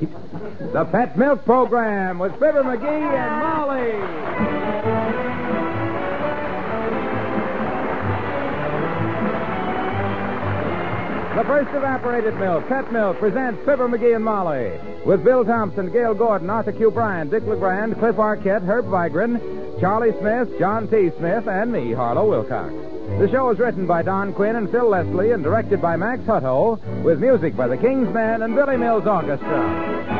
The Pet Milk Program with Fibber McGee and Molly. The first evaporated milk, Pet Milk, presents Fibber McGee and Molly with Bill Thompson, Gail Gordon, Arthur Q. Bryant, Dick LeGrand, Cliff Arquette, Herb Vigran, Charlie Smith, John T. Smith, and me, Harlow Wilcox. The show is written by Don Quinn and Phil Leslie and directed by Max Hutto with music by the King's Men and Billy Mills Orchestra.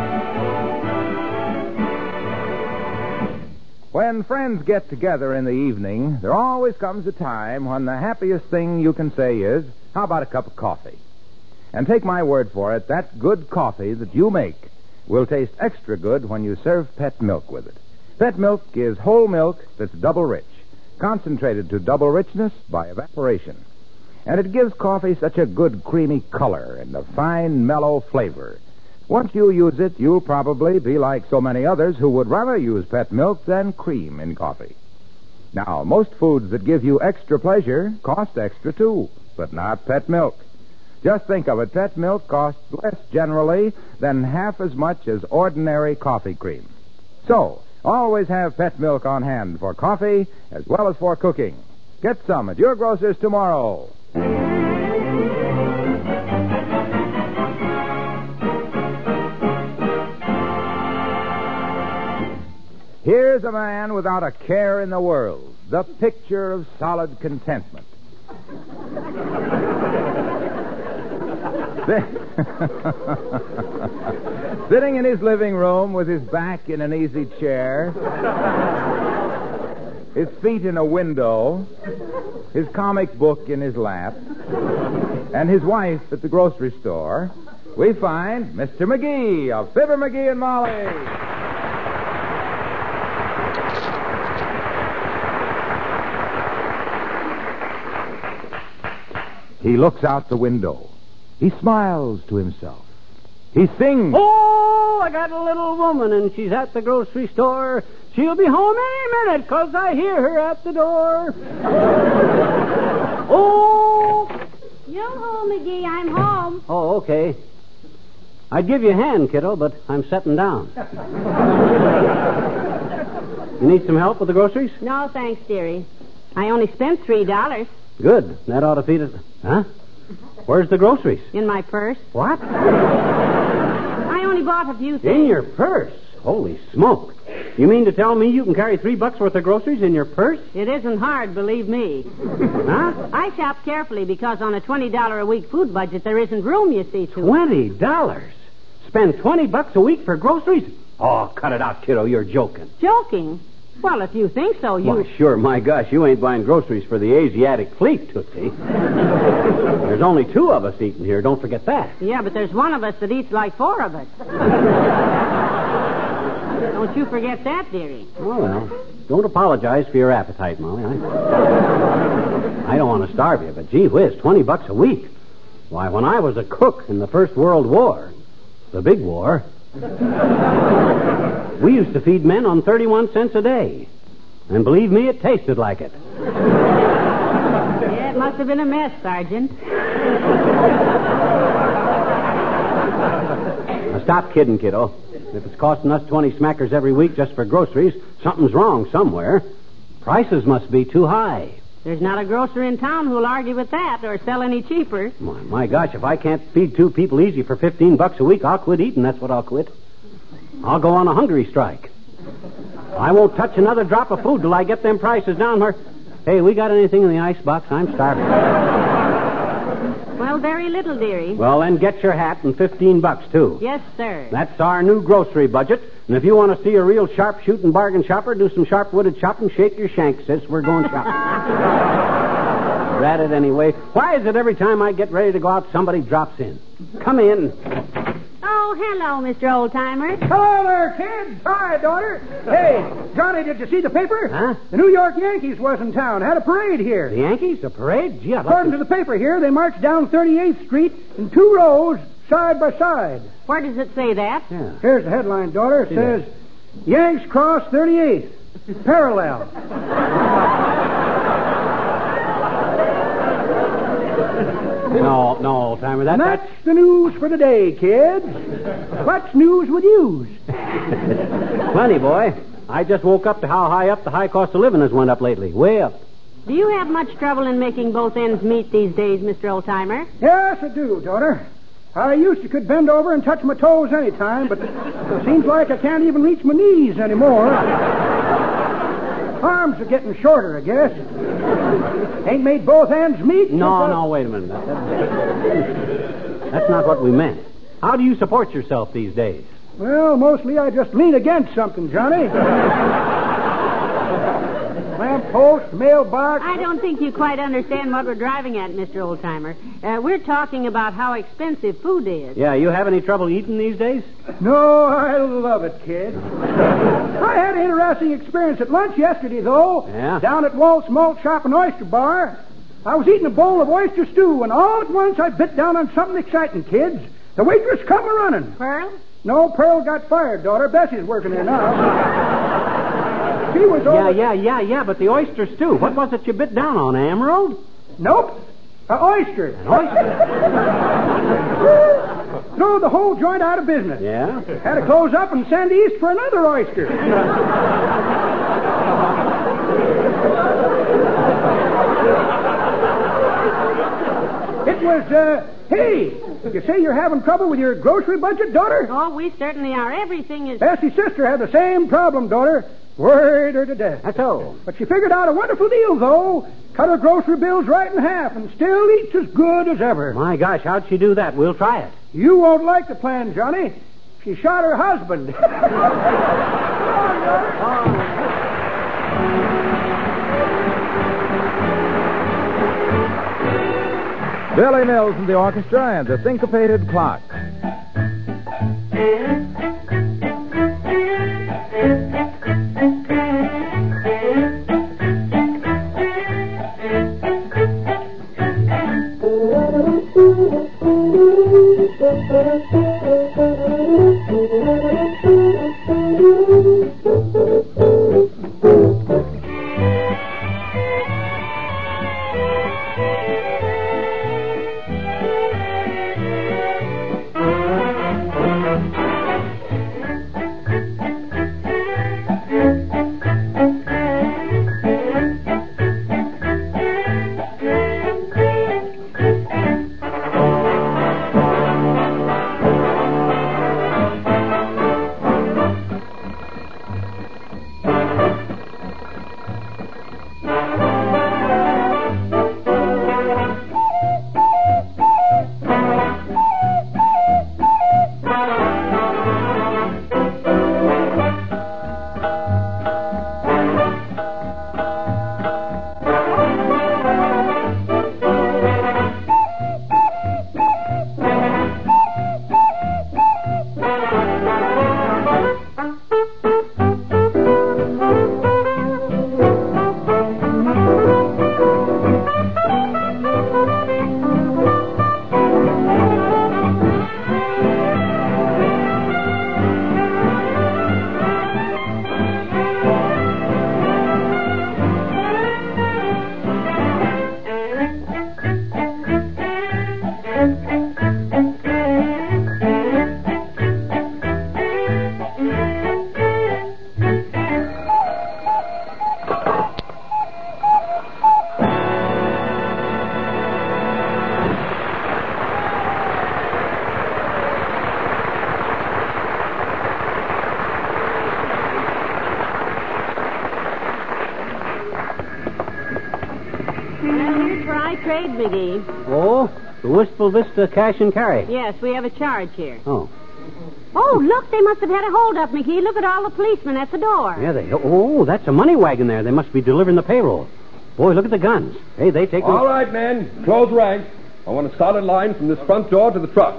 When friends get together in the evening, there always comes a time when the happiest thing you can say is, how about a cup of coffee? And take my word for it, that good coffee that you make will taste extra good when you serve Pet Milk with it. Pet Milk is whole milk that's double rich, concentrated to double richness by evaporation. And it gives coffee such a good creamy color and a fine mellow flavor. Once you use it, you'll probably be like so many others who would rather use Pet Milk than cream in coffee. Now, most foods that give you extra pleasure cost extra too, but not Pet Milk. Just think of it, Pet Milk costs less generally than half as much as ordinary coffee cream. So, always have Pet Milk on hand for coffee as well as for cooking. Get some at your grocer's tomorrow. Here's a man without a care in the world, the picture of solid contentment. Sitting in his living room with his back in an easy chair, his feet in a window, his comic book in his lap, and his wife at the grocery store, we find Mr. McGee of Fibber McGee and Molly. He looks out the window. He smiles to himself. He sings. Oh, I got a little woman, and she's at the grocery store. She'll be home any minute, 'cause I hear her at the door. Oh! Yo-ho, McGee, I'm home. Oh, okay. I'd give you a hand, kiddo, but I'm setting down. You need some help with the groceries? No, thanks, dearie. I only spent $3. Good. That ought to feed it. Huh? Where's the groceries? In my purse. What? I only bought a few things. In your purse? Holy smoke. You mean to tell me you can carry $3 worth of groceries in your purse? It isn't hard, believe me. Huh? I shop carefully because on a $20 a week food budget, there isn't room, you see, to... $20? Spend $20 a week for groceries? Oh, cut it out, kiddo. You're joking. Joking? Well, if you think so, you... Well, sure. My gosh, you ain't buying groceries for the Asiatic fleet, Tootsie. There's only 2 of us eating here. Don't forget that. Yeah, but there's one of us that eats like 4 of us. Don't you forget that, dearie. Oh, well. Don't apologize for your appetite, Molly. I don't want to starve you, but gee whiz, $20 a week. Why, when I was a cook in the First World War, the big war... we used to feed men on 31 cents a day. And believe me, it tasted like it. Yeah, it must have been a mess, Sergeant. Now, stop kidding, kiddo. If it's costing us 20 smackers every week just for groceries, something's wrong somewhere. Prices must be too high. There's not a grocer in town who'll argue with that or sell any cheaper. My gosh, if I can't feed 2 people easy for $15 a week, I'll quit eating. That's what I'll quit. I'll go on a hungry strike. I won't touch another drop of food till I get them prices down where... Hey, we got anything in the icebox? I'm starving. Well, very little, dearie. Well, then get your hat and $15, too. Yes, sir. That's our new grocery budget. And if you want to see a real sharp-shooting bargain shopper, do some sharp-witted shopping, shake your shank, sis. We're going shopping. Rat it anyway. Why is it every time I get ready to go out, somebody drops in? Come in. Oh, hello, Mr. Oldtimer. Hello there, kids. Hi, daughter. Hey, Johnny, did you see the paper? Huh? The New York Yankees was in town. Had a parade here. The Yankees? A parade? Gee, I'd like According to the paper here, they marched down 38th Street in 2 rows, side by side. Where does it say that? Yeah. Here's the headline, daughter. It says, Yanks cross 38th. Parallel. No, old-timer, And that's the news for the day, kids. What's news with yous? Plenty, boy. I just woke up to how high up the high cost of living has went up lately. Way up. Do you have much trouble in making both ends meet these days, Mr. Oldtimer? Yes, I do, daughter. I used to could bend over and touch my toes any time, but it seems like I can't even reach my knees anymore. Arms are getting shorter, I guess. Ain't made both ends meet? No, wait a minute. That's not what we meant. How do you support yourself these days? Well, mostly I just lean against something, Johnny. Lamppost, mailbox. I don't think you quite understand what we're driving at, Mr. Oldtimer. We're talking about how expensive food is. Yeah, you have any trouble eating these days? No, I love it, kid. I had an interesting experience at lunch yesterday, though. Yeah? Down at Walt's Malt Shop and Oyster Bar. I was eating a bowl of oyster stew, and all at once I bit down on something exciting, kids. The waitress come a-running. Pearl? No, Pearl got fired, daughter. Bessie's working there now. She was over... Yeah, but the oyster stew. What was it you bit down on, Emerald? Nope. An oyster. An oyster? Threw the whole joint out of business. Yeah? Had to close up and send east for another oyster. It was, hey, you say you're having trouble with your grocery budget, daughter? Oh, we certainly are. Everything is... Bessie's sister had the same problem, daughter. Worried her to death. That's all. But she figured out a wonderful deal, though. Cut her grocery bills right in half and still eats as good as ever. My gosh, how'd she do that? We'll try it. You won't like the plan, Johnny. She shot her husband. Billy Mills and the orchestra and the syncopated clock. Trade, McGee. Oh, the Wistful Vista Cash and Carry. Yes, we have a charge here. Oh. Oh, look, they must have had a hold-up, McGee. Look at all the policemen at the door. Yeah, that's a money wagon there. They must be delivering the payroll. Boy, look at the guns. Hey, they take... All right, men. Close ranks. I want a solid line from this front door to the truck.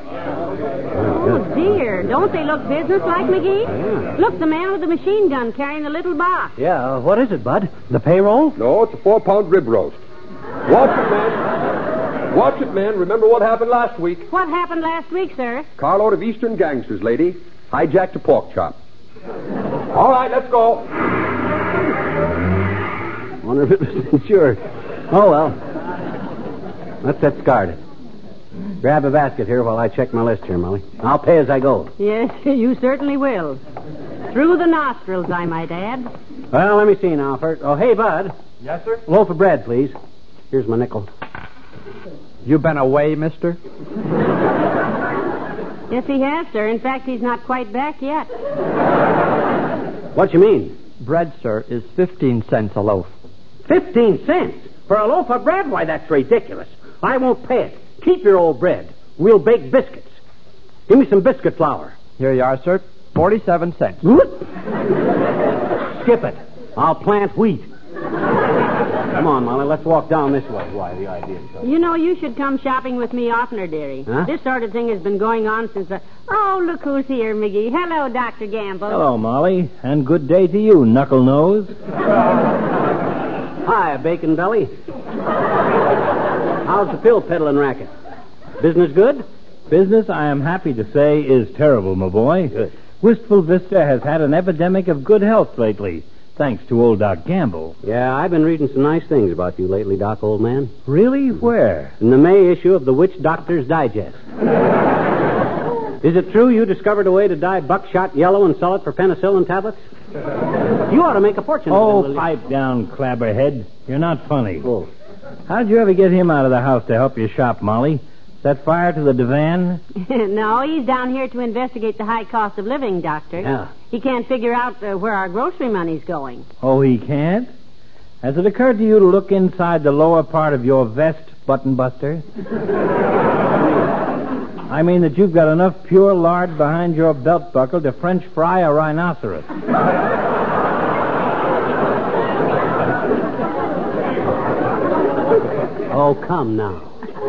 Oh, dear. Don't they look businesslike, McGee? Yeah. Look, the man with the machine gun carrying the little box. Yeah, what is it, Bud? The payroll? No, it's a 4-pound rib roast. Watch it, man. Watch it, man. Remember what happened last week? What happened last week, sir? Carload of Eastern gangsters, lady. Hijacked a pork chop. All right, let's go. Wonder if it was insured. Oh, well. Let's get started. Grab a basket here while I check my list here, Molly. I'll pay as I go. Yes, you certainly will. Through the nostrils, I might add. Well, let me see now first. Oh, hey, Bud. Yes, sir? Loaf of bread, please. Here's my nickel. You been away, mister? Yes, he has, sir. In fact, he's not quite back yet. What you mean? Bread, sir, is 15 cents a loaf. 15 cents? For a loaf of bread? Why, that's ridiculous. I won't pay it. Keep your old bread. We'll bake biscuits. Give me some biscuit flour. Here you are, sir. 47 cents. Skip it. I'll plant wheat. Come on, Molly, let's walk down this way. Why, the idea is... You know, you should come shopping with me oftener, dearie. Huh? This sort of thing has been going on since the... Oh, look who's here, McGee. Hello, Dr. Gamble. Hello, Molly, and good day to you, knuckle nose. Hi, Bacon Belly. How's the pill peddling racket? Business good? Business, I am happy to say, is terrible, my boy. Good. Wistful Vista has had an epidemic of good health lately, thanks to old Doc Gamble. Yeah, I've been reading some nice things about you lately, Doc, old man. Really? Where? In the May issue of the Witch Doctor's Digest. Is it true you discovered a way to dye buckshot yellow and sell it for penicillin tablets? You ought to make a fortune. Oh, pipe down, clabberhead. You're not funny. Oh. How'd you ever get him out of the house to help you shop, Molly? Set fire to the divan? No, he's down here to investigate the high cost of living, Doctor. Yeah. He can't figure out where our grocery money's going. Oh, he can't? Has it occurred to you to look inside the lower part of your vest, button buster? I mean that you've got enough pure lard behind your belt buckle to French fry a rhinoceros. Oh, come now.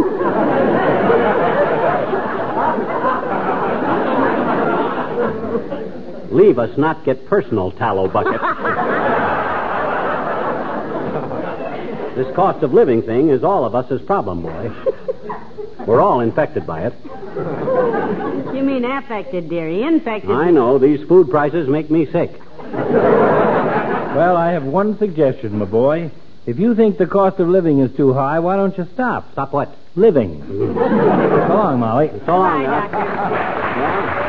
Leave us not get personal, tallow bucket. This cost of living thing is all of us' problem, boy. We're all infected by it. You mean affected, dearie. Infected. I know. These food prices make me sick. Well, I have one suggestion, my boy. If you think the cost of living is too high, why don't you stop? Stop what? Living. So long, Molly. So long, Bye, Doc. Doctor.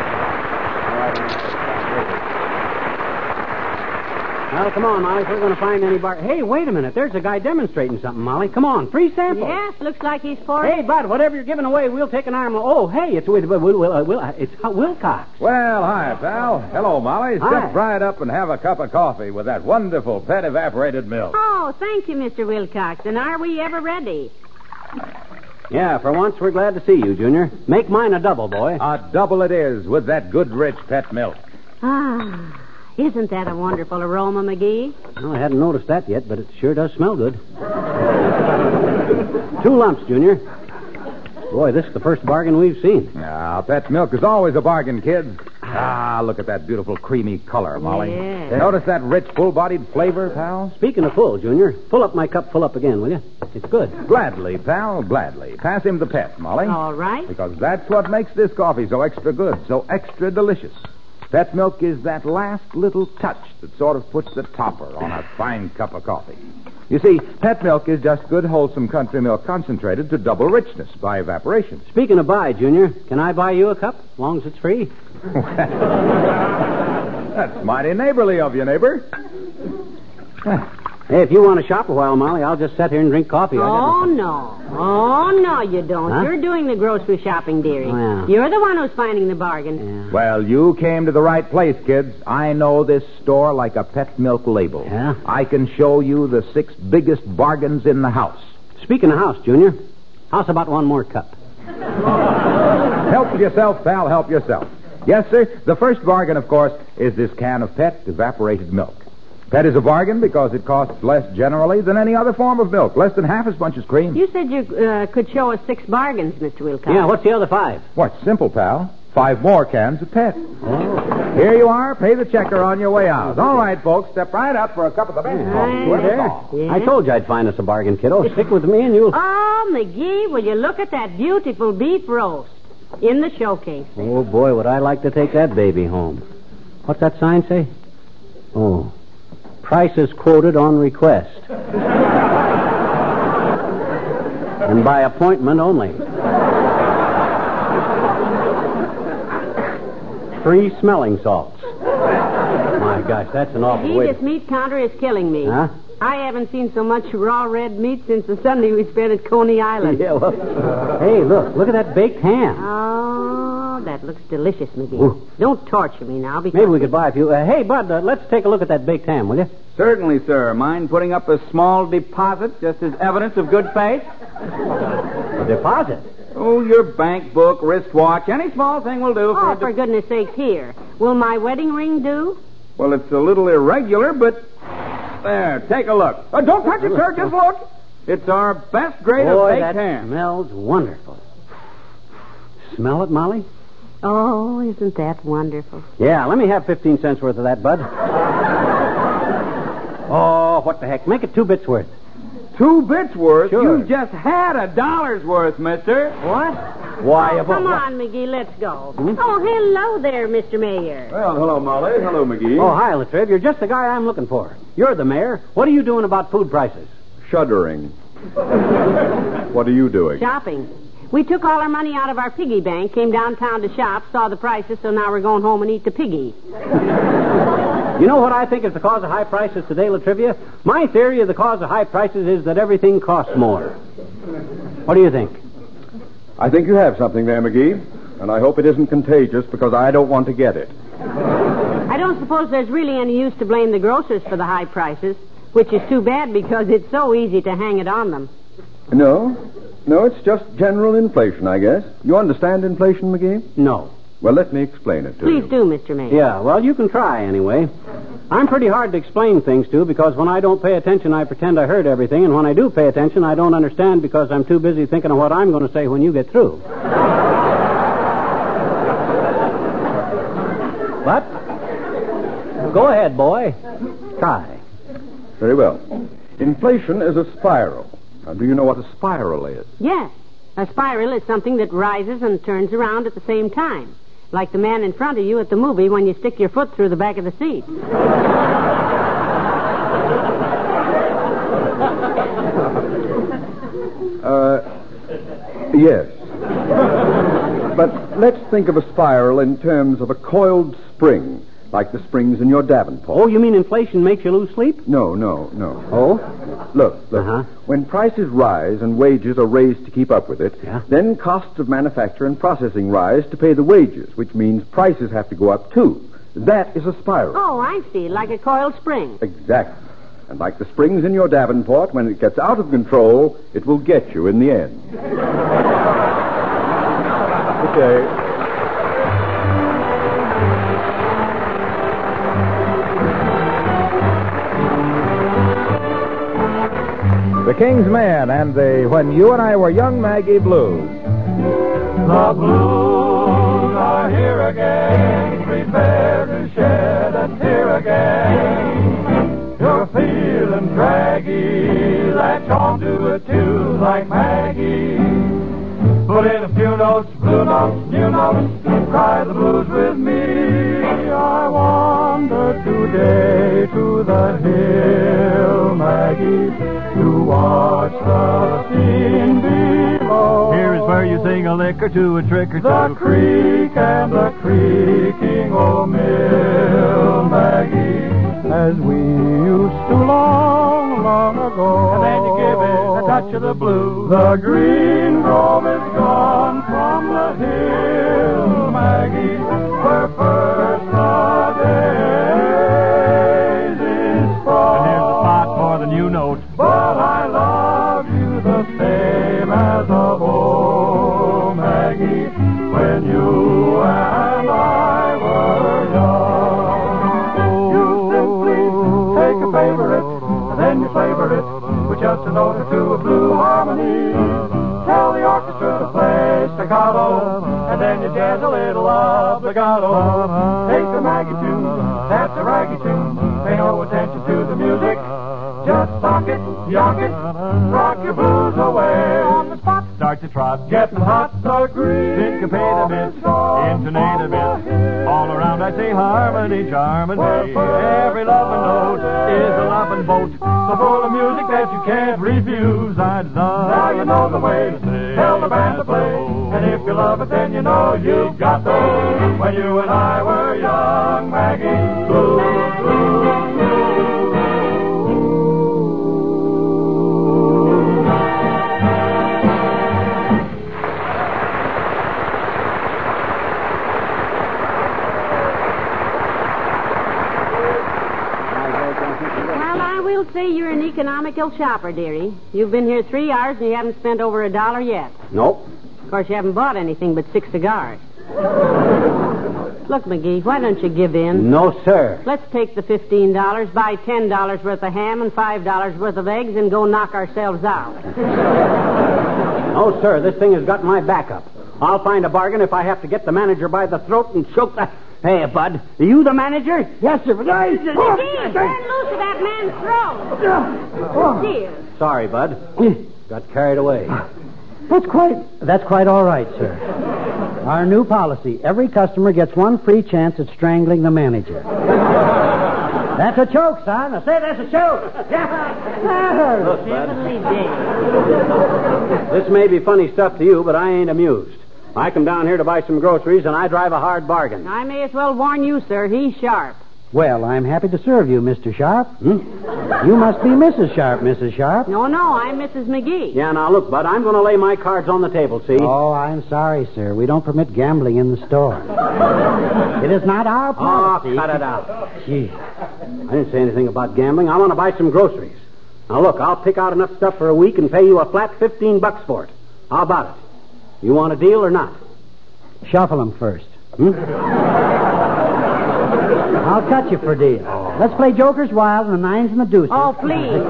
Well, come on, Molly. If we're going to find any bar... Hey, wait a minute. There's a guy demonstrating something, Molly. Come on. Free sample. Yes, looks like he's for Hey, Bud, whatever you're giving away, we'll take an arm. Oh, hey, it's Wilcox. Well, hi, pal. Hello, Molly. Hi. Step right up and have a cup of coffee with that wonderful pet evaporated milk. Oh, thank you, Mr. Wilcox. And are we ever ready? Yeah, for once, we're glad to see you, Junior. Make mine a double, boy. A double it is with that good, rich pet milk. Ah, isn't that a wonderful aroma, McGee? Well, I hadn't noticed that yet, but it sure does smell good. 2 lumps, Junior. Boy, this is the first bargain we've seen. Now, pet milk is always a bargain, kids. Ah, look at that beautiful creamy color, Molly. Yeah. Notice that rich, full-bodied flavor, pal? Speaking of full, Junior, fill up my cup full up again, will you? It's good. Gladly, pal, gladly. Pass him the pet, Molly. All right. Because that's what makes this coffee so extra good, so extra delicious. Pet milk is that last little touch that sort of puts the topper on a fine cup of coffee. You see, pet milk is just good, wholesome country milk concentrated to double richness by evaporation. Speaking of buy, Junior, can I buy you a cup, as long as it's free? That's mighty neighborly of you, neighbor. Hey, if you want to shop a while, Molly, I'll just sit here and drink coffee. Oh, no. Oh, no, you don't. Huh? You're doing the grocery shopping, dearie. Oh, yeah. You're the one who's finding the bargain. Yeah. Well, you came to the right place, kids. I know this store like a pet milk label. Yeah? I can show you the 6 biggest bargains in the house. Speaking of house, Junior, how's about one more cup? Help yourself, pal, help yourself. Yes, sir. The first bargain, of course, is this can of pet evaporated milk. Pet is a bargain because it costs less generally than any other form of milk, less than half as much as cream. You said you could show us 6 bargains, Mr. Wilcox. Yeah, what's the other 5? What's simple, pal? 5 more cans of pet. Oh. Here you are. Pay the checker on your way out. All right, folks. Step right up for a cup of the best coffee. Right There. Yeah. I told you I'd find us a bargain, kiddo. Stick with me and you'll... Oh, McGee, will you look at that beautiful beef roast in the showcase? Oh, boy, would I like to take that baby home. What's that sign say? Oh, prices quoted on request. And by appointment only. free smelling salts. My gosh, that's an awful way. This meat counter is killing me. Huh? I haven't seen so much raw red meat since the Sunday we spent at Coney Island. Yeah, well, hey, look at that baked ham. Oh, that looks delicious, McGee. Ooh. Don't torture me now, because... Maybe we could buy a few. Hey, Bud, let's take a look at that baked ham, will you? Certainly, sir. Mind putting up a small deposit just as evidence of good faith? A deposit? Oh, your bank book, wristwatch, any small thing will do. Oh, for goodness sakes, here. Will my wedding ring do? Well, it's a little irregular, but... There, take a look. Don't touch it, sir. Just look. It's our best grade of baked that ham. Smells wonderful. Smell it, Molly? Oh, isn't that wonderful? Yeah, let me have 15 cents worth of that, Bud. Oh, what the heck? Make it 2 bits worth. 2 bits worth? Sure. You just had $1 worth, mister. What? Why, Come on, McGee, let's go. Hmm? Oh, hello there, Mr. Mayor. Well, hello, Molly. Hello, McGee. Oh, hi, Latriv. You're just the guy I'm looking for. You're the mayor. What are you doing about food prices? Shuddering. What are you doing? Shopping. We took all our money out of our piggy bank, came downtown to shop, saw the prices, so now we're going home and eat the piggy. You know what I think is the cause of high prices today, Latrivia? My theory of the cause of high prices is that everything costs more. What do you think? I think you have something there, McGee, and I hope it isn't contagious because I don't want to get it. I don't suppose there's really any use to blame the grocers for the high prices, which is too bad because it's so easy to hang it on them. No, it's just general inflation, I guess. You understand inflation, McGee? No. Well, let me explain it to you. Please do, Mr. Mayor. Yeah, well, you can try anyway. I'm pretty hard to explain things to because when I don't pay attention, I pretend I heard everything, and when I do pay attention, I don't understand because I'm too busy thinking of what I'm going to say when you get through. What? Go ahead, boy. Try. Very well. Inflation is a spiral. Now, do you know what a spiral is? Yes. A spiral is something that rises and turns around at the same time. Like the man in front of you at the movie when you stick your foot through the back of the seat. Yes. But let's think of a spiral in terms of a coiled spring, like the springs in your Davenport. Oh, you mean inflation makes you lose sleep? No. Oh? Look. Uh-huh. When prices rise and wages are raised to keep up with it, Yeah. then costs of manufacture and processing rise to pay the wages, which means prices have to go up too. That is a spiral. Oh, I see. Like a coiled spring. Exactly. And like the springs in your Davenport, when it gets out of control, it will get you in the end. Okay. The King's Men and the When You and I Were Young Maggie Blues. The blues are here again. Prepare to shed a tear again. You're feeling draggy. Latch on to a tune like Maggie. Put in a few notes, blue notes, new notes. Cry the blues with me. I wander today to the hill, Maggie, to watch the scene below. Here's where you sing a lick or two, a trick or two. The creak and the creaking o' mill, Maggie, as we used to long, long ago. And then you give it a touch of the blue. The green grove is gone from the hill, Maggie, where first the daisies fall. And here's the spot for the new note. But I love you the same as of old, Maggie, when you and I were young. You simply take a favorite, and then you flavor it with just a note or two of blue harmony. Tell the orchestra to play staccato, and then you jazz a little obligato. Take the Maggie tune, that's a raggy tune. Pay no attention to the music. Just sock it, yock it, rock your blues away. On the spot, Start to trot. getting hot, the green. Syncopate a bit, intonate a bit. All around I say harmony, charmony. Every loving note is a loving boat. So full of music that you can't refuse. I love. Now you know the way to say tell the band to play. And if you love it, then you know you've got those. When you and I were young, Maggie, blue, blue, blue. Well, I will say you're an economical shopper, dearie. You've been here 3 hours and you haven't spent over $1 yet. Nope. Of course, you haven't bought anything but 6 cigars. Look, McGee, why don't you give in? No, sir. Let's take the $15, buy $10 worth of ham and $5 worth of eggs, and go knock ourselves out. No, sir. This thing has got my back up. I'll find a bargain if I have to get the manager by the throat and choke the... Hey, Bud, are you the manager? Yes, sir, but I... McGee, turn loose of that man's throat. Dear. Sorry, Bud. Got carried away. That's quite all right, sir. Our new policy. Every customer gets one free chance at strangling the manager. That's a choke, son. I say that's a choke. Look, Bud. Heavenly day. This may be funny stuff to you, but I ain't amused. I come down here to buy some groceries, and I drive a hard bargain. I may as well warn you, sir. He's sharp. Well, I'm happy to serve you, Mr. Sharp. You must be Mrs. Sharp, Mrs. Sharp. No, I'm Mrs. McGee. Yeah, now look, Bud, I'm going to lay my cards on the table, see? Oh, I'm sorry, sir. We don't permit gambling in the store. It is not our policy. Oh, cut it out. Gee. I didn't say anything about gambling. I want to buy some groceries. Now, look, I'll pick out enough stuff for a week and pay you a flat $15 for it. How about it? You want a deal or not? Shuffle them first. I'll cut you for a deal. Let's play Joker's Wild and the nines and the deuces. Oh, please.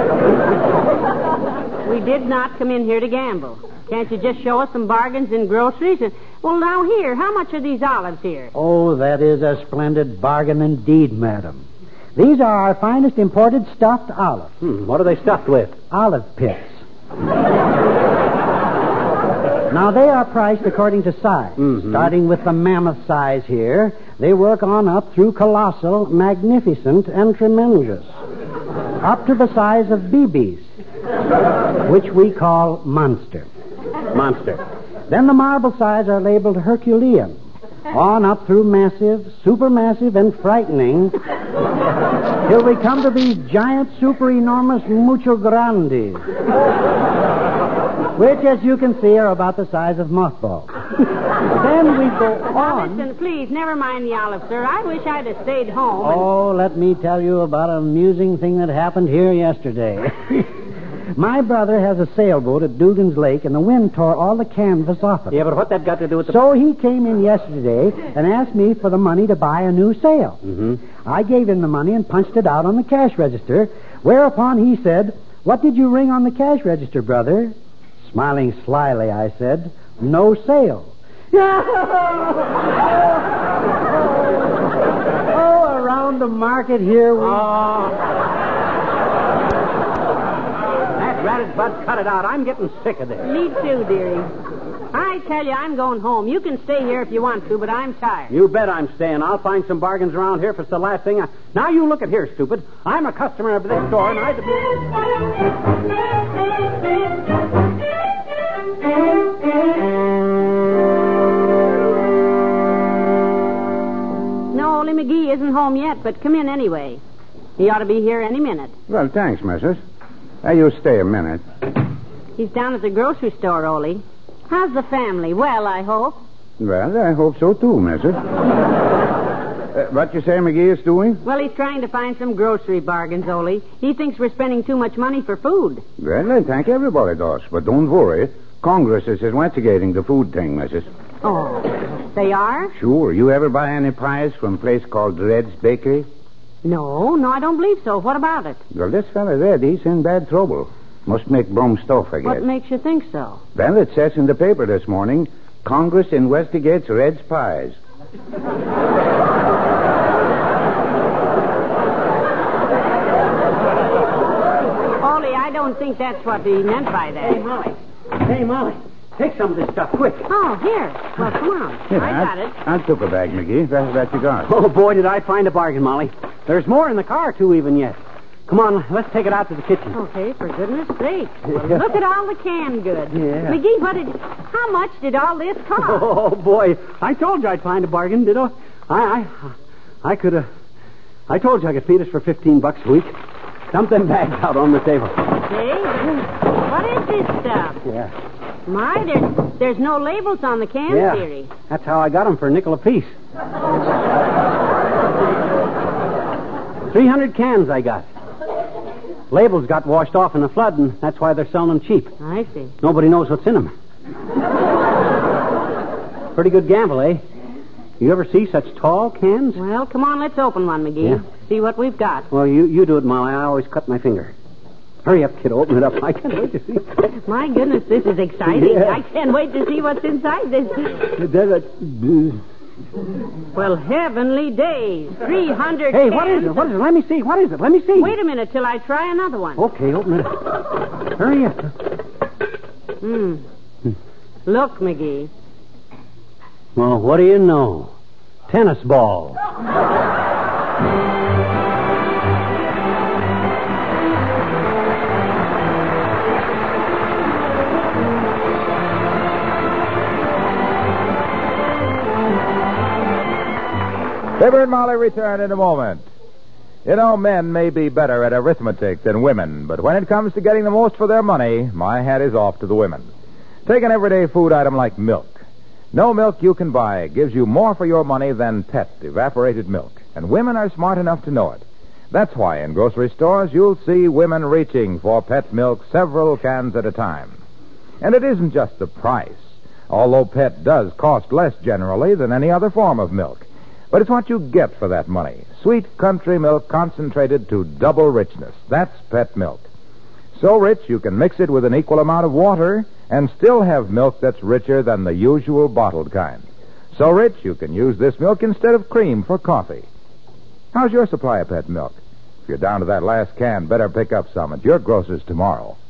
We did not come in here to gamble. Can't you just show us some bargains in groceries? Well, now here, how much are these olives here? Oh, that is a splendid bargain indeed, madam. These are our finest imported stuffed olives. What are they stuffed with? Olive pits. Now, they are priced according to size. Starting with the mammoth size here, they work on up through colossal, magnificent, and tremendous. Up to the size of BBs, which we call monster. Monster. Then the marble size are labeled Herculean. On up through massive, supermassive, and frightening, till we come to these giant, super enormous mucho grandes, which, as you can see, are about the size of mothballs. Then we go on. Listen, please, never mind the olives, sir. I wish I'd have stayed home. Oh, let me tell you about an amusing thing that happened here yesterday. My brother has a sailboat at Dugan's Lake, and the wind tore all the canvas off it. Yeah, but what that got to do with the... So he came in yesterday and asked me for the money to buy a new sail. I gave him the money and punched it out on the cash register, whereupon he said, "What did you ring on the cash register, brother?" Smiling slyly, I said, "No sale." Oh, around the market here we... That ratted Bud, cut it out. I'm getting sick of this. Me too, dearie. I tell you, I'm going home. You can stay here if you want to, but I'm tired. You bet I'm staying. I'll find some bargains around here if it's the last thing I... Now, you look at here, stupid. I'm a customer of this store, and I... No, Ole McGee isn't home yet, but come in anyway. He ought to be here any minute. Well, thanks, missus. You stay a minute. He's down at the grocery store, Ole. How's the family? Well, I hope. Well, I hope so, too, missus. What you say McGee is doing? Well, he's trying to find some grocery bargains, Ole. He thinks we're spending too much money for food. Well, I think everybody does. But don't worry. Congress is investigating the food thing, missus. Oh, they are? Sure. You ever buy any pies from a place called Red's Bakery? No, I don't believe so. What about it? Well, this fella Red, he's in bad trouble. Must make bum stuff, I guess. What makes you think so? Well, it says in the paper this morning, Congress investigates Red's pies. Ole, I don't think that's what he meant by that. Hey, Molly. Take some of this stuff, quick. Oh, here. Well, come on. Yeah, I got it. I took a bag, McGee. That's what you got. Oh, boy, did I find a bargain, Molly. There's more in the car, too, even yet. Come on, let's take it out to the kitchen. Okay, for goodness sake. Well, look at all the canned goods. Yeah. McGee, how much did all this cost? Oh, boy. I told you I'd find a bargain, did I? I could have... I told you I could feed us for $15 a week. Dump them bags out on the table. Hey, what is this stuff? Yeah. My, there's no labels on the cans, dearie. That's how I got them for a nickel apiece. 300 cans I got. Labels got washed off in the flood, and that's why they're selling them cheap. I see. Nobody knows what's in them. Pretty good gamble, eh? You ever see such tall cans? Well, come on, let's open one, McGee. Yeah. See what we've got. Well, you do it, Molly. I always cut my finger. Hurry up, kid. Open it up. I can't wait to see. My goodness, this is exciting. Yeah. I can't wait to see what's inside this. Well, heavenly days. 300 Hey, cans. what is it? What is it? Let me see. What is it? Let me see. Wait a minute till I try another one. Okay, open it up. Hurry up. Look, McGee. Well, what do you know? Tennis balls. Fibber and Molly return in a moment. You know, men may be better at arithmetic than women, but when it comes to getting the most for their money, my hat is off to the women. Take an everyday food item like milk. No milk you can buy gives you more for your money than Pet evaporated milk, and women are smart enough to know it. That's why in grocery stores you'll see women reaching for Pet milk several cans at a time. And it isn't just the price, although Pet does cost less generally than any other form of milk. But it's what you get for that money. Sweet country milk concentrated to double richness. That's Pet milk. So rich you can mix it with an equal amount of water and still have milk that's richer than the usual bottled kind. So rich you can use this milk instead of cream for coffee. How's your supply of Pet milk? If you're down to that last can, better pick up some at your grocer's tomorrow.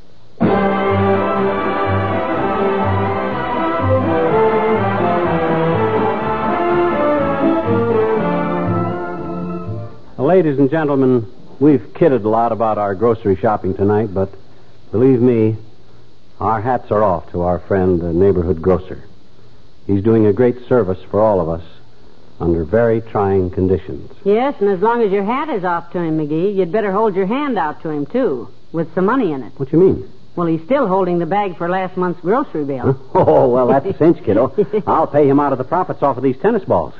Ladies and gentlemen, we've kidded a lot about our grocery shopping tonight, but believe me, our hats are off to our friend, the neighborhood grocer. He's doing a great service for all of us under very trying conditions. Yes, and as long as your hat is off to him, McGee, you'd better hold your hand out to him, too, with some money in it. What do you mean? Well, he's still holding the bag for last month's grocery bill. Huh? Oh, well, that's a cinch, kiddo. I'll pay him out of the profits off of these tennis balls.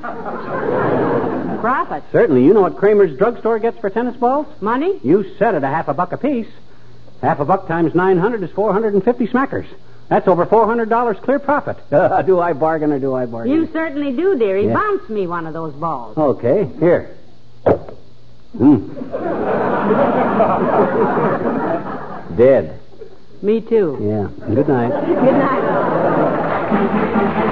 Profits? Certainly. You know what Kramer's drugstore gets for tennis balls? Money? You said it, $50 apiece. $50 times 900 is 450 smackers. That's over $400 clear profit. Do I bargain or do I bargain? You certainly do, dearie. Yeah. Bounce me one of those balls. Okay, here. Dead. Me too. Yeah. Good night. Good night.